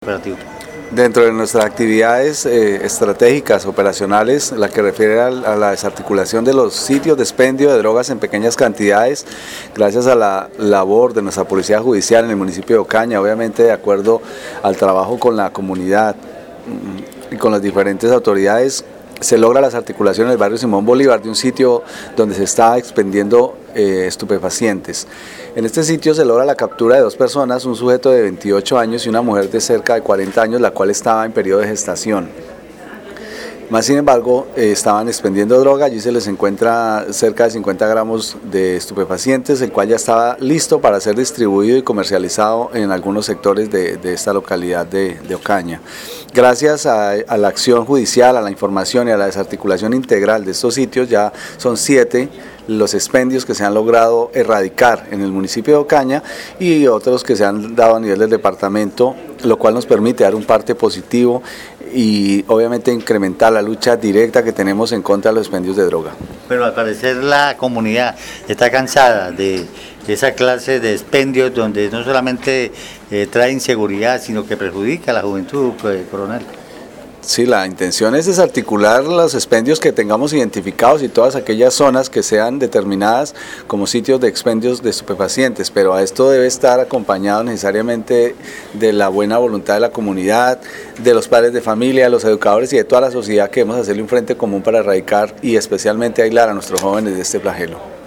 Operativo. Dentro de nuestras actividades estratégicas, operacionales, la que refiere a la desarticulación de los sitios de expendio de drogas en pequeñas cantidades, gracias a la labor de nuestra Policía Judicial en el municipio de Ocaña, obviamente de acuerdo al trabajo con la comunidad y con las diferentes autoridades, se logra la desarticulación en el barrio Simón Bolívar de un sitio donde se está expendiendo estupefacientes. En este sitio se logra la captura de 2 personas, un sujeto de 28 años y una mujer de cerca de 40 años, la cual estaba en periodo de gestación. Más sin embargo, estaban expendiendo droga, allí se les encuentra cerca de 50 gramos de estupefacientes, el cual ya estaba listo para ser distribuido y comercializado en algunos sectores de esta localidad de Ocaña. Gracias a la acción judicial, a la información y a la desarticulación integral de estos sitios, ya son 7 los expendios que se han logrado erradicar en el municipio de Ocaña y otros que se han dado a nivel del departamento, lo cual nos permite dar un parte positivo y obviamente incrementar la lucha directa que tenemos en contra de los expendios de droga. Pero al parecer la comunidad está cansada de esa clase de expendios donde no solamente trae inseguridad, sino que perjudica a la juventud, coronel. Sí, la intención es desarticular los expendios que tengamos identificados y todas aquellas zonas que sean determinadas como sitios de expendios de estupefacientes, pero a esto debe estar acompañado necesariamente de la buena voluntad de la comunidad, de los padres de familia, de los educadores y de toda la sociedad que debemos hacerle un frente común para erradicar y especialmente aislar a nuestros jóvenes de este flagelo.